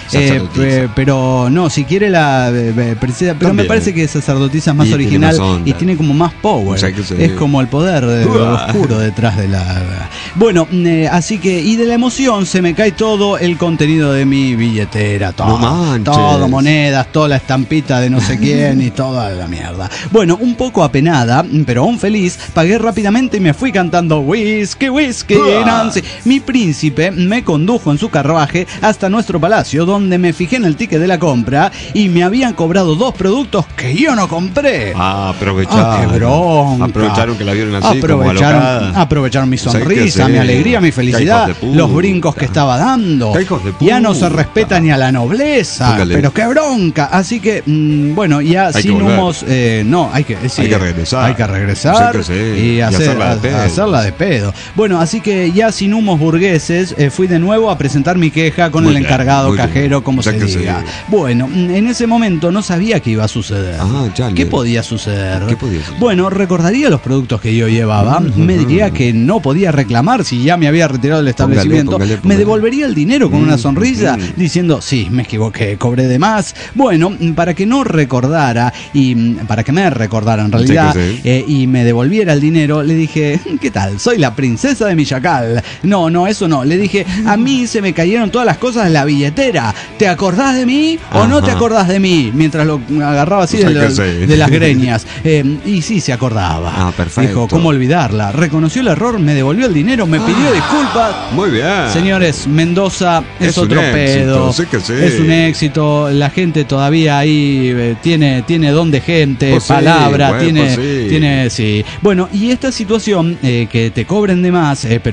C: pero no, si quiere la princesa, pero también me parece que sacerdotisa es más original y tiene como más power. Es como el poder oscuro detrás de la... Bueno, así que, y de la emoción se me cae todo el contenido de mi billetera, todo monedas, toda la estampita de no sé quién y toda la mierda. Bueno, un poco apenada, pero aún feliz, pagué rápidamente y me fui cantando whisky, Nancy. Mi príncipe me condujo en su carruaje hasta nuestro palacio, donde me fijé en el ticket de la compra y me habían cobrado 2 productos que yo no compré.
D: Aprovecharon.
C: ¡Qué bronca!
D: Aprovecharon que la vieron así como alocada.
C: Aprovecharon mi sonrisa, mi alegría, mi felicidad, los brincos que estaba dando. Ya no se respeta ni a la nobleza. Pero qué bronca. Así que, bueno, ya sin humos, hay que regresar. Hay que regresar y hacerla de pedo. Bueno, así que ya sin humos burgueses, fui de nuevo a presentar mi queja con el encargado cajero, como se diga. Bueno, en ese momento no sabía qué iba a suceder. ¿Qué podía suceder? Bueno, recordaría los productos que yo llevaba, me diría que no podía reclamar si ya me había retirado del establecimiento, me devolvería el dinero con una sonrisa, diciendo, sí, me equivoqué, cobré de más. Bueno, para que no recordara, y para que me recordara en realidad, y me devolviera el dinero, le dije, ¿qué tal? Soy la princesa de Millacal. No, eso no. Le dije, a mí se me cayeron todas las cosas de la billetera. ¿Te acordás de mí o no te acordás de mí? Mientras lo agarraba así de las greñas. Y sí, se acordaba.
D: Perfecto.
C: Dijo, ¿cómo olvidarla? Reconoció el error, me devolvió el dinero, me pidió disculpas.
D: Muy bien.
C: Señores, Mendoza es otro pedo. Es un éxito. La gente todavía ahí tiene don de gente, palabra, tiene. Bueno, y esta situación, que te cobren de más, pero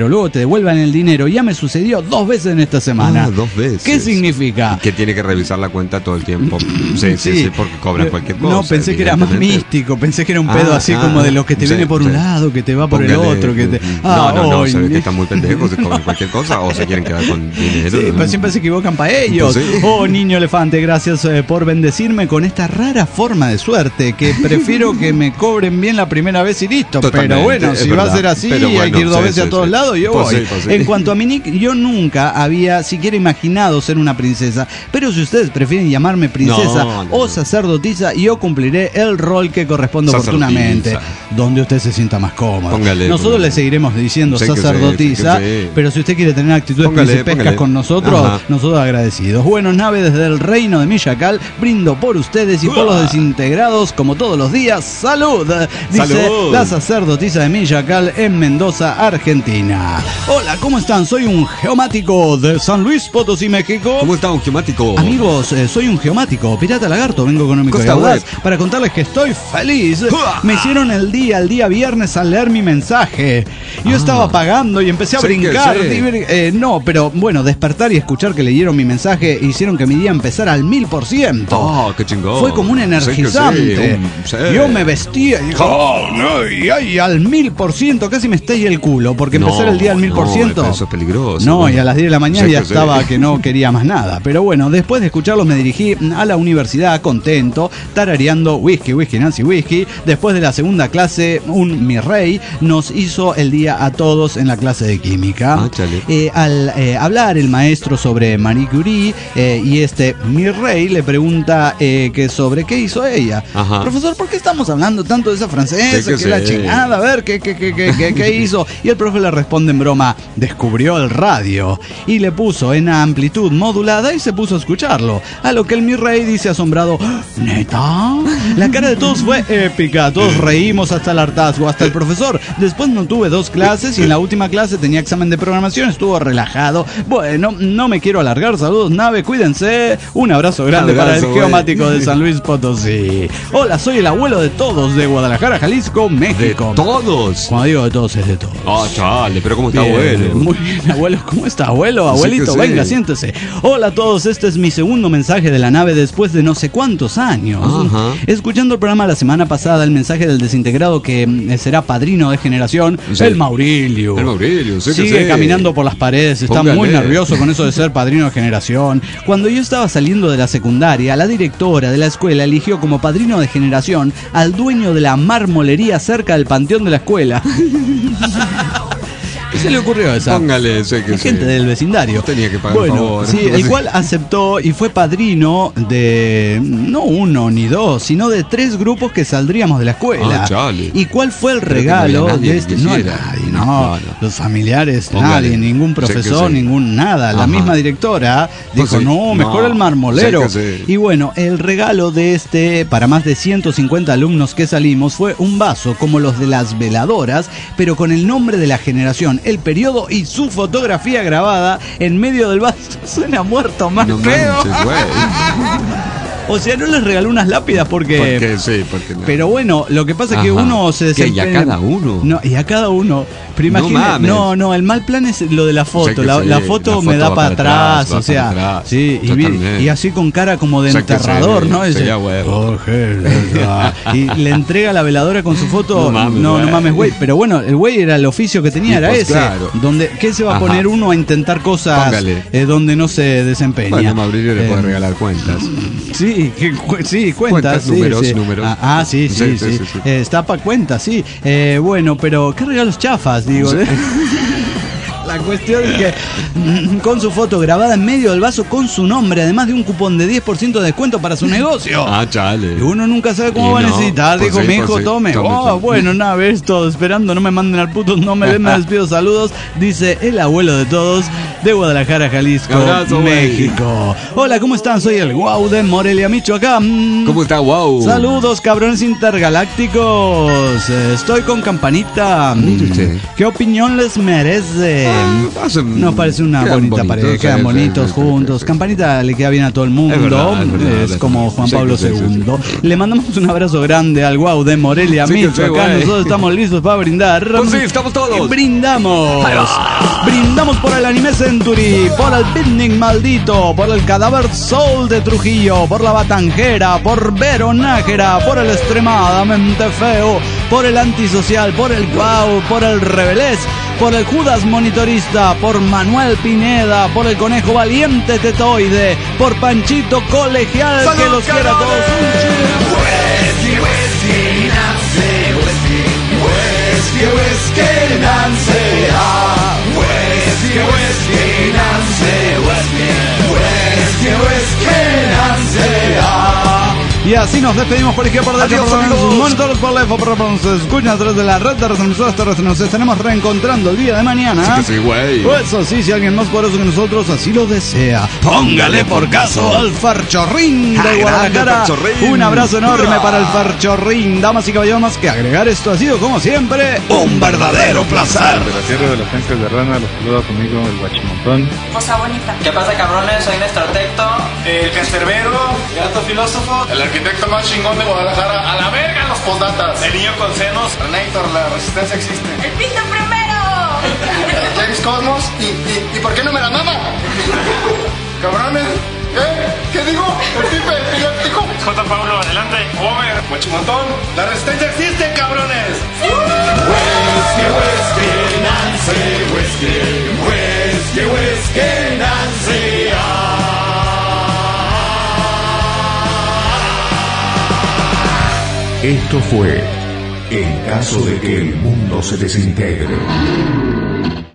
C: pero luego te devuelvan el dinero. Ya me sucedió 2 veces en esta semana.
D: 2 veces.
C: ¿Qué significa?
D: Que tiene que revisar la cuenta todo el tiempo. Sí, porque cobran cualquier cosa.
C: No, pensé que era más místico, pensé que era un pedo así como de lo que te viene por un lado, que te va por el otro. Que te...
D: No, se ve que están muy pendejos, se cobran cualquier cosa o se quieren quedar con dinero.
C: Sí, pues siempre se equivocan para ellos. Sí. Oh, niño elefante, gracias por bendecirme con esta rara forma de suerte, que prefiero que me cobren bien la primera vez y listo. Totalmente, pero bueno, si va a ser así, hay que ir 2 veces a todos lados, yo voy. En cuanto a mi nick, yo nunca había siquiera imaginado ser una princesa, pero si ustedes prefieren llamarme princesa o sacerdotisa, yo cumpliré el rol que corresponde oportunamente, donde usted se sienta más cómodo. Nosotros le seguiremos diciendo sacerdotisa, pero si usted quiere tener actitudes principescas con nosotros, nosotros agradecidos. Bueno, nave desde el reino de Millacal, brindo por ustedes y por los desintegrados como todos los días. ¡Salud! Dice la sacerdotisa de Millacal en Mendoza, Argentina. Hola, ¿cómo están? Soy un geomático de San Luis Potosí, México.
D: ¿Cómo está un geomático?
C: Amigos, soy un geomático, pirata lagarto, vengo económico y audaz para contarles que estoy feliz. Me hicieron el día viernes al leer mi mensaje. Yo estaba pagando y empecé a brincar. No, pero bueno, despertar y escuchar que leyeron mi mensaje hicieron que mi día empezara al 1000%.
D: Oh, qué chingón.
C: Fue como un energizante. Yo me vestía y dije, al 1000%, casi me estalla el culo, porque empezar el día al 1000%.
D: No, eso es peligroso.
C: No, y a las 10 de la mañana ya estaba que no quería más nada. Pero bueno, después de escucharlos me dirigí a la universidad contento, tarareando whisky, Nancy whisky. Después de la segunda clase, mi rey nos hizo el día a todos en la clase de química. Al hablar el maestro sobre Marie Curie, y mi rey le pregunta que sobre qué hizo ella. Profesor, ¿por qué estamos hablando tanto de esa francesa? Que la chingada, a ver, ¿qué hizo? Y el profe le responde en broma, descubrió el radio. Y le puso en amplitud modulada y se puso a escucharlo. A lo que el mi rey dice asombrado, ¿neta? La cara de todos fue épica, todos reímos hasta el hartazgo, hasta el profesor. Después no tuve 2 clases y en la última clase tenía examen de programación, estuvo relajado. Bueno, no me quiero alargar, saludos nave, cuídense. Un abrazo grande para el geomático de San Luis Potosí. Hola, soy el abuelo de todos de Guadalajara, Jalisco, México.
D: ¿De todos?
C: Cuando digo de todos es de todos.
D: Chale, pero ¿cómo está abuelo?
C: Muy bien, abuelo, ¿cómo está abuelo? Abuelito, venga, siéntese. Hola a todos, este es mi segundo mensaje de la nave después de no sé cuántos años. Escuchando el programa la semana pasada, el mensaje del desintegrado que será padrino de generación, el Maurilio. Sigue caminando por las paredes, está muy nervioso con eso de ser padrino de generación. Cuando yo estaba saliendo de la secundaria, la directora de la escuela eligió como padrino de generación al dueño de la marmolería cerca del panteón de la escuela. ¿Qué se le ocurrió a esa?
D: Póngale, sé que
C: gente del vecindario.
D: Tenía que pagar, por favor.
C: Sí, el cual aceptó y fue padrino de no 1 ni 2, sino de 3 grupos que saldríamos de la escuela. ¿Y cuál fue el regalo de este? No, nadie, los familiares, nadie, ningún profesor, nada. La misma directora dijo, mejor el marmolero. Y bueno, el regalo de para más de 150 alumnos que salimos fue un vaso como los de las veladoras, pero con el nombre de la generación, el periodo y su fotografía grabada en medio del vaso. Suena muerto más feo. O sea, no les regaló unas lápidas porque no. Pero bueno, lo que pasa es que uno se desempeña.
D: ¿Y a cada uno?
C: No, y a cada uno. Pero imagínate, no, el mal plan es lo de la foto. La foto me da para atrás, o sea, sí, y así con cara como de enterrador, ¿no? Y le entrega la veladora con su foto. No mames, güey. Pero bueno, el güey era el oficio que tenía, era ese. Donde, ¿qué se va a poner uno a intentar cosas donde no se desempeña?
D: Bueno, Mauricio le puede regalar cuentas.
C: Sí, cuentas. Números. Sí. Está para cuentas, sí. Bueno, pero ¿qué regalos chafas? Digo, la cuestión es que con su foto grabada en medio del vaso con su nombre, además de un cupón de 10% de descuento para su negocio.
D: Chale.
C: Y uno nunca sabe cómo va a necesitar. Dijo, mi hijo, tome. Bueno, nada, ves todo esperando, no me manden al puto, no me den, me despido, saludos. Dice el abuelo de todos de Guadalajara, Jalisco, abrazo, México. Hola, ¿cómo están? Soy el Guau de Morelia, Michoacán.
D: ¿Cómo está, Guau?
C: Saludos, cabrones intergalácticos. Estoy con Campanita.
D: Mire usted.
C: ¿Qué opinión les merece? Nos parece una bonita pareja, quedan bonitos juntos. Campanita le queda bien a todo el mundo, es como Juan Pablo II. Le mandamos un abrazo grande al Guau de Morelia, Michoacán. Nosotros estamos listos para brindar.
D: Pues sí, estamos todos.
C: Brindamos. Brindamos por el Anime Century, por el Picnic Maldito, por el Cadáver Soul de Trujillo, por la Batanjera, por Vero Nájera, por el Extremadamente Feo, por el Antisocial, por el Guau, por el Rebelés, por el Judas Monitorista, por Manuel Pineda, por el Conejo Valiente Tetoide, por Panchito Colegial. ¡Salud, que los quiera a todos! Y así nos despedimos por izquierda, por derecha, por los monitores, por lejos, por se escuchan a través de la red de retransmisoras terrestres. Nos estaremos reencontrando el día de mañana.
D: Sí, güey.
C: Eso sí, si alguien más poderoso que nosotros así lo desea, póngale por caso al Farchorrín de Guadalajara. Un abrazo enorme para el Farchorrín. Damas y caballeros, más que agregar, esto ha sido como siempre un verdadero placer.
I: De la tierra de las ancas de rana, los saluda conmigo el Guachimontón.
J: Cosa bonita. ¿Qué pasa, cabrones? Soy Néstor Tecto, el Cancerbero, el alto filósofo, el arquitecto más chingón de Guadalajara. A la verga los postdatas. El niño con senos. Renator, la resistencia existe.
F: ¡El pito primero!
J: James Cosmos. ¿Y por qué no me la mama? Cabrones. ¿Qué digo? El pipe epiléptico. J. Pablo, adelante. Homer, Guachimontón. La resistencia existe, cabrones. ¡Sí! Whisky, Nancy, whisky, Nancy.
B: Esto fue En caso de que el mundo se desintegre.